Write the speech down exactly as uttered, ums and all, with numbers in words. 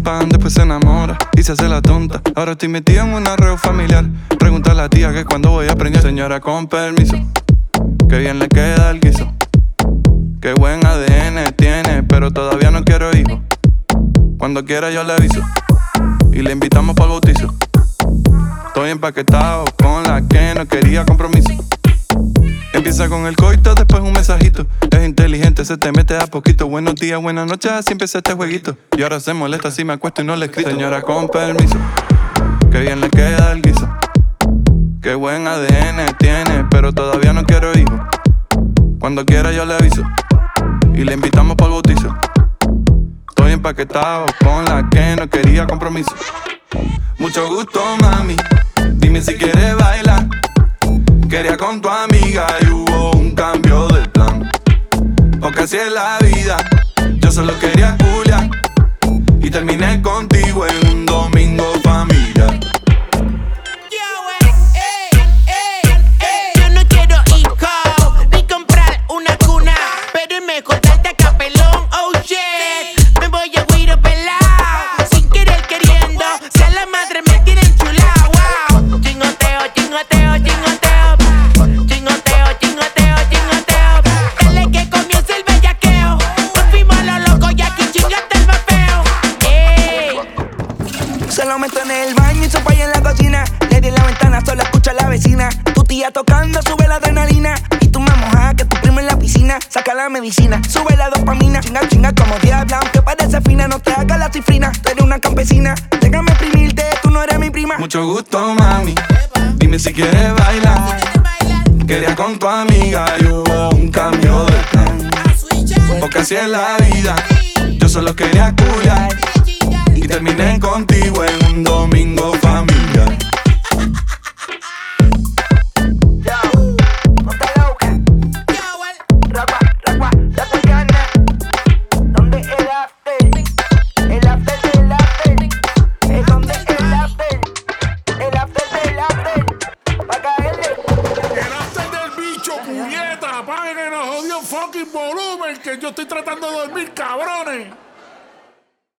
pan, después se enamora y se hace la tonta. Ahora estoy metido en un arreo familiar. Pregunta a la tía que cuando voy a aprender. Señora, con permiso, que bien le queda el guiso. Qué buen A D N tiene, pero todavía no quiero hijo. Cuando quiera yo le aviso y le invitamos para el bautizo. Estoy empaquetado con la que no quería compromiso. Empieza con el coito, después un mensajito. Es inteligente, se te mete a poquito. Buenos días, buenas noches, así empieza este jueguito. Y ahora se molesta si me acuesto y no le he escrito. Señora, con permiso, que bien le queda el guiso. Qué buen A D N tiene, pero todavía no quiero hijo. Cuando quiera yo le aviso y le invitamos para el bautizo. Estoy empaquetado con la que no quería compromiso. Mucho gusto, mami, dime si quieres bailar. Quería con tu amiga y hubo un cambio del plan. Porque así es la vida, yo solo quería culiar y terminé contigo en un domingo familiar. Yo no quiero hijos ni comprar una cuna, pero es mejor darte a capelón, oh shit. Me voy a huir pelado, sin querer queriendo. Si a la madre me tienen chulao, wow. Chingoteo, chingoteo, chingoteo. Chingoteo, chingoteo, chingoteo. Dale que comience el bellaqueo. Nos fuimos a lo loco y aquí chingate el más feo. Ey. Se lo meto en el baño y sopa en la cocina. Le di en la ventana, solo escucho a la vecina. Tu tía tocando, sube la adrenalina. Y tú me mojas, que tu primo en la piscina. Saca la medicina, sube la dopamina. Chinga, chinga como diabla, aunque parece fina. No te hagas la cifrina, tú eres una campesina. Déjame exprimirte, tú no eres mi prima. Mucho gusto, mami, dime si quieres bailar. Quería con tu amiga y hubo un cambio de plan. Porque así es la vida, yo solo quería culiar y terminé contigo en un domingo familiar. ¿Dónde el after? El after del after. ¿Es donde el after? El after del after. Pa' caerle. El after del bicho, puñeta. Apaguen el jodido fucking volumen, que yo estoy tratando de dormir, cabrones.